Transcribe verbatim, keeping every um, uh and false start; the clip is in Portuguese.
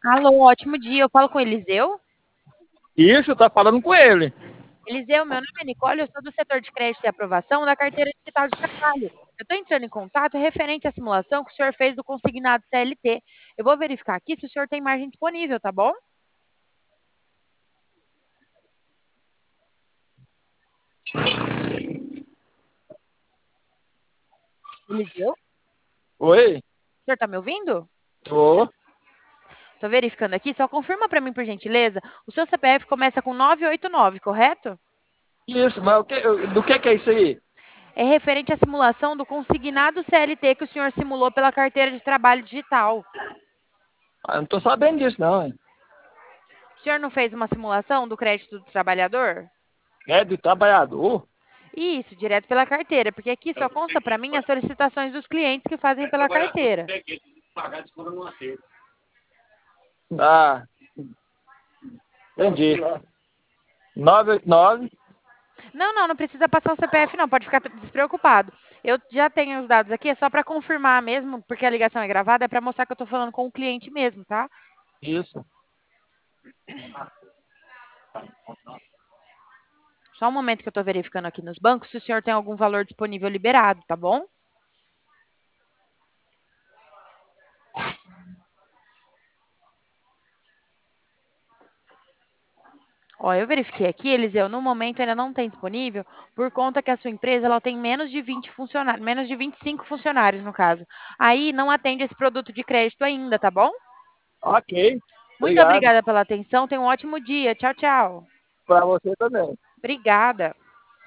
Alô, ótimo dia. Eu falo com o Eliseu. Isso, tá falando com ele. Eliseu, meu nome é Nicole, eu sou do setor de crédito e aprovação da carteira digital de trabalho. Eu estou entrando em contato referente à simulação que o senhor fez do consignado C L T. Eu vou verificar aqui se o senhor tem margem disponível, tá bom? Eliseu, Oi? o senhor está me ouvindo? Tô. Estou verificando aqui, só confirma para mim, por gentileza. O seu C P F começa com nove oito nove, correto? Isso, mas o que, do que que é isso aí? É referente à simulação do consignado C L T que o senhor simulou pela carteira de trabalho digital. Ah, eu não tô sabendo disso, não, hein? O senhor não fez uma simulação do crédito do trabalhador? É do trabalhador? Isso, direto pela carteira, porque aqui só consta para mim as solicitações dos clientes que fazem pela carteira. Ah, entendi. nove oito nove. Não, não, não precisa passar o C P F, não, pode ficar despreocupado. Eu já tenho os dados aqui, é só para confirmar mesmo, porque a ligação é gravada, é para mostrar que eu estou falando com o cliente mesmo, tá? Isso. Só um momento que eu estou verificando aqui nos bancos se o senhor tem algum valor disponível liberado, tá bom? Ó, eu verifiquei aqui, Eliseu, no momento ainda não tem disponível, por conta que a sua empresa ela tem menos de vinte funcionários, menos de vinte e cinco funcionários, no caso. Aí não atende esse produto de crédito ainda, tá bom? Ok. Muito Obrigado. obrigada pela atenção, tenha um ótimo dia. Tchau, tchau. Pra você também. Obrigada.